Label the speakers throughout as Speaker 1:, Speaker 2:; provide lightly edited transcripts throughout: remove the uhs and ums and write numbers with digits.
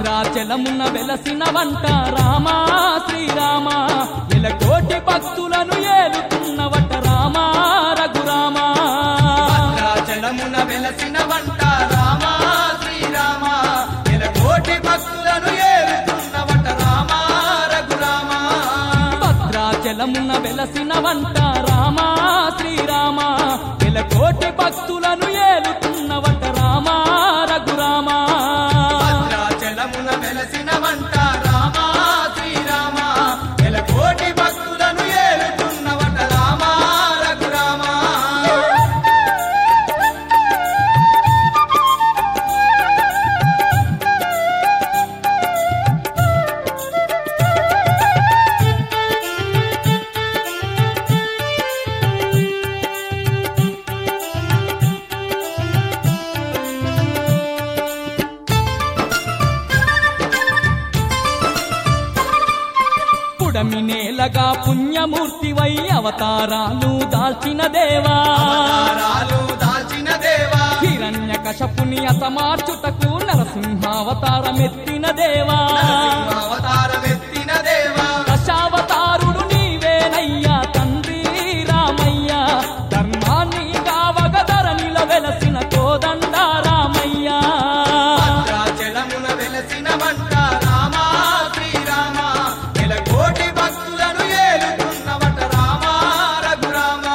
Speaker 1: భద్రాచలమున వెలసిన వంట రామా శ్రీరామ నెలకోటి భక్తులను ఏలుతున్నవట రామా రఘురామా
Speaker 2: భద్రాచలమున వెలసిన వంట రామా శ్రీరామ నెలకోటి భక్తులను ఏలుతున్నవట రామా రఘురామా
Speaker 1: భద్రాచలమున వెలసిన వంట రామా శ్రీరామ నెలకోటి భక్తులను ఏలుతున్నవట రామా రఘురామా
Speaker 2: భద్రాచలమున వెలసిన వంట రామా శ్రీరామ నెలకోటి భక్తులను ఏలుతున్నవట రామా రఘురామా
Speaker 1: పుడమినేలగా పుణ్యమూర్తివై అవతారాలు దాల్చిన దేవా హిరణ్యకశపుని అతమార్చుటకు నరసింహావతారమెత్తిన దేవా దశావతారుడు నీవేనయ్యా తండ్రి రామయ్య ధర్మాన్ని కావగ ధరణిల వెలసిన కోదండ రామయ్య
Speaker 2: భద్రాచలమున వెలసిన వంట రామా శ్రీరామ నెలకోటి భక్తులను ఏలుతున్నవట రామా రఘురామా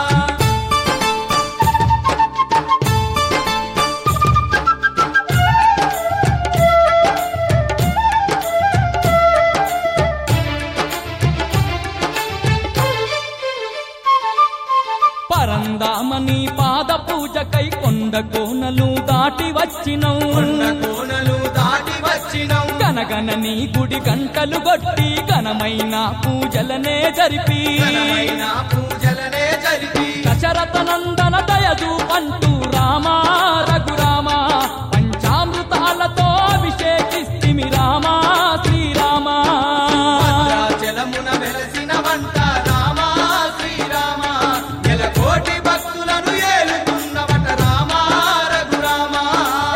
Speaker 1: పరందామని పాద పూజకై కొండ కోనలు దాటి వచ్చినవు
Speaker 2: కోనలు దాటి వచ్చినం
Speaker 1: గనగనని గుడి గంటలు కొట్టి ఘనమైన పూజలనే జరిపి
Speaker 2: పూజలనే జరిపి
Speaker 1: దశరథ నందన దయదు పంటూ రామా రఘురామ పంచామృతాలతో అభిషేకిస్తిమి రామా శ్రీరామ
Speaker 2: భద్రాచలమున వెలసిన వంట రామా శ్రీరామ నెలకోటి భక్తులను ఏలుతున్నవట రామా రఘురామా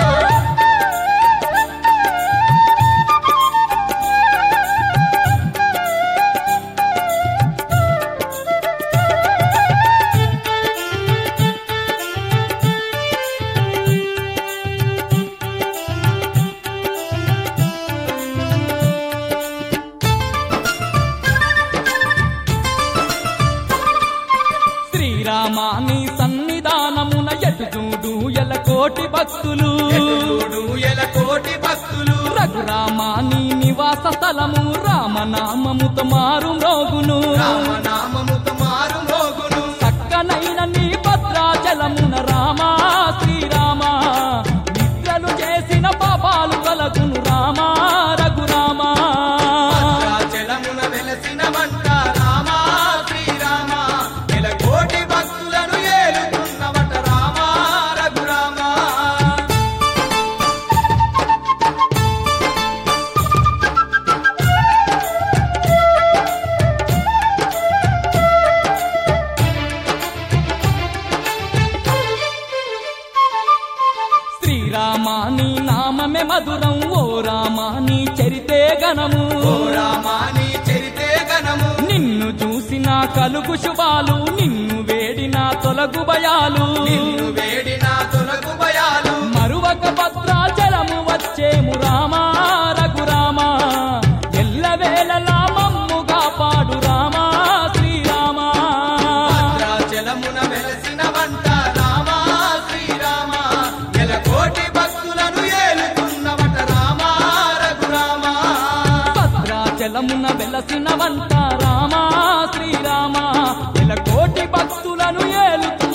Speaker 1: శ్రీరామాని సన్నిధానమున ఎటు చూడు ఎలకోటి భక్తులు
Speaker 2: ఎలకోటి భక్తులు
Speaker 1: రఘురామాని నివాస స్థలము రామనామముతో మారు మ్రోగును
Speaker 2: రామనామముతో మారు మోగును
Speaker 1: చక్కనైన నీ భద్రాచలమున రామా శ్రీరామ నిద్రలు చేసిన పాపాలు కలగును రామా రఘురామా
Speaker 2: భద్రాచలమున వెలసిన వంట రామా శ్రీరామ నెలకోటి భక్తులను ఏలుతున్నవట రామా రఘురామా
Speaker 1: శ్రీరామాని నామమే మధురం ఓ రామాని చరితే గణము
Speaker 2: ఓ రామాని చరితే గణము
Speaker 1: నిన్ను చూసిన కలుగు శుభాలు నిన్ను వేడిన తొలగు భయాలు
Speaker 2: నిన్ను వేడిన తొలగు భయాలు
Speaker 1: మరువక భద్రాచలము వచ్చేము రామా రఘురామ ఎల్లవేళలా మమ్ముగా పాడు రామా శ్రీరామ
Speaker 2: భద్రాచలమున వెలసిన వంట రామా శ్రీరామ నెలకోటి భక్తులను ఏలుతున్నవట రామా రఘురామా
Speaker 1: భద్రాచలమున వెలసిన వంట రామా శ్రీరామ ఎలకోటి భక్తులను ఏలుతు